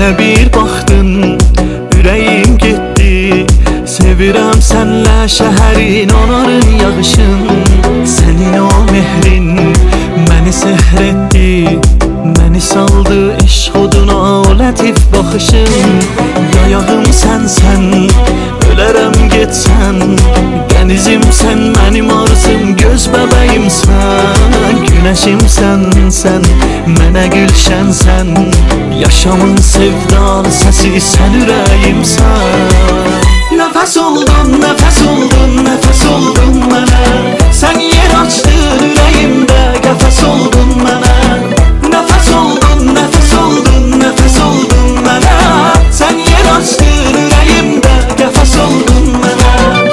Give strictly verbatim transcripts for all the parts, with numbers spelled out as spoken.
Mənə bir baxdın, ürəyim getdi. Sevirəm sənlə şəhərin, onarın yağışın. Sənin o mehrin məni sehr etdi, məni saldı eşq oduna o lətif baxışın. Yayağım sənsən, ölərəm getsən. Dənizim sən, mənim arzum, göz bəbəyimsən. Günəşimsən sən, mənə gülşənsən. Yaşamın sevdalı səsi sən, ürəyimsən. Nəfəs oldun, nəfəs oldun, nəfəs oldun mənə. Sən yer açdın ürəyimdə, qəfəs oldun mənə. Nəfəs oldun, nəfəs oldun, nəfəs oldun mənə. Sən yer açdın ürəyimdə, qəfəs oldun mənə.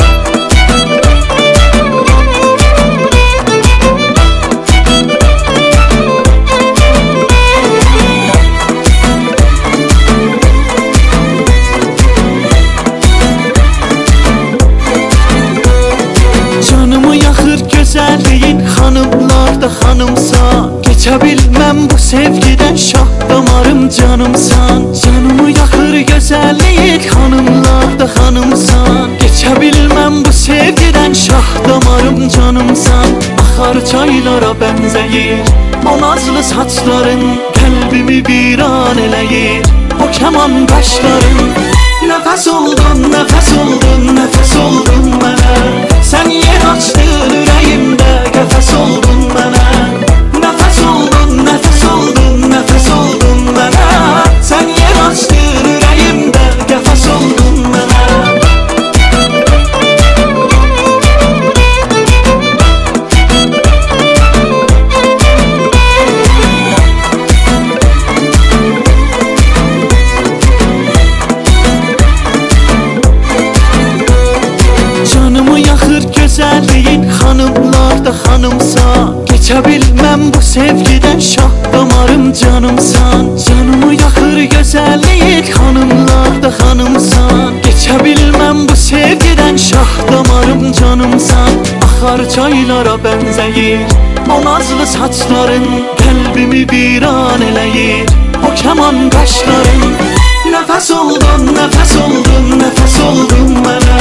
Gözəlliyin xanımlar da xanımsa, keçə bilməm bu sevgidən, şah damarım canımsan. Canımı yaxır gözəlliyin xanımlar da xanımsan, keçə bilməm bu sevgidən, şah damarım canımsan. Axar çaylara bənzəyir o nazlı saçların, qəlbimi viran eləyir o kəman qaşların. Nəfəs oldun, nəfəs oldun, nəfəs oldun mənə. Sən yer açdın ürəyimdə, qəfəs oldun mənə. Nəfəs oldun, nəfəs oldun, nəfəs oldun mənə. Sən yer açdın ürəyimdə, qəfəs oldun mənə. Gözəlliyin xanımlar da xanımsa, keçə bilməm bu sevgidən, şah damarım canımsan. Canımı yaxır gözəlliyin xanımlar da xanımsan, keçə bilməm bu sevgidən, şah damarım canımsan. Axar çaylara bənzəyir o nazlı saçların, qəlbimi viran eləyir o kəman qaşların. Nəfəs oldun, nəfəs oldun, nəfəs oldun mənə.